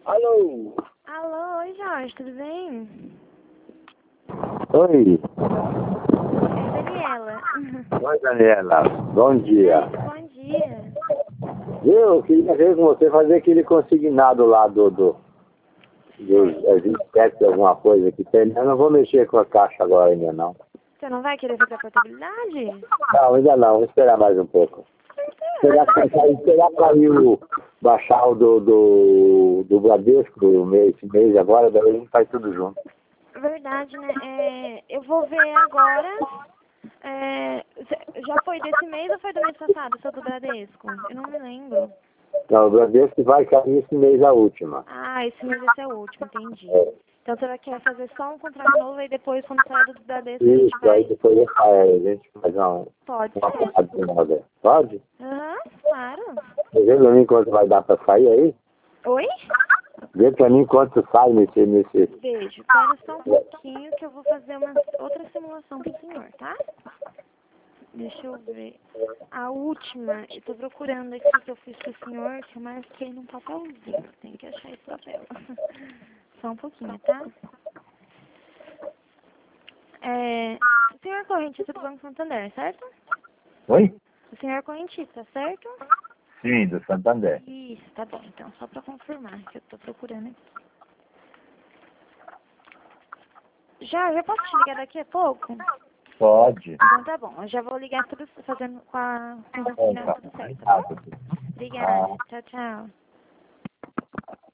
Alô? Alô, oi Jorge, tudo bem? Oi. É Daniela. Oi, Daniela. Bom dia. Bom dia. Viu? Eu queria ver com você fazer aquele consignado lá dos 27, alguma coisa que tem. Eu não vou mexer com a caixa agora ainda, não. Você não vai querer fazer a portabilidade? Não, ainda não. Vou esperar mais um pouco. Esperar cair baixar o do Bradesco esse mês agora, daí a gente faz tudo junto. Verdade, né? Eu vou ver agora. Já foi desse mês ou foi do mês passado, seu do Bradesco? Eu não me lembro. Não, o Bradesco vai cair esse mês a última. Ah, esse mês vai ser o último, entendi. É. Então você vai querer fazer só um contrato novo e depois, quando sair do Bradesco, a gente Isso, vai... aí depois a gente faz Pode uma ser. paradinha. Pode? Aham, claro. Vê pra mim quanto vai dar pra sair aí? Oi? Vê pra mim quanto sai nesse... Beijo. Espera só um pouquinho que eu vou fazer uma outra simulação pro senhor, tá? Deixa eu ver. A última, eu tô procurando aqui que eu fiz pro senhor, que eu marquei num papelzinho. Tem que achar esse papel. Só um pouquinho, tá? O senhor é correntista do Banco Santander, certo? Oi? O senhor é correntista, certo? Sim, do Santander. Isso, tá bom. Então, só pra confirmar que eu tô procurando aqui. Já posso te ligar daqui a pouco? Pode. Então tá bom, eu já vou ligar tudo fazendo com o final tudo certo, tá bom? Obrigada, tchau, tchau.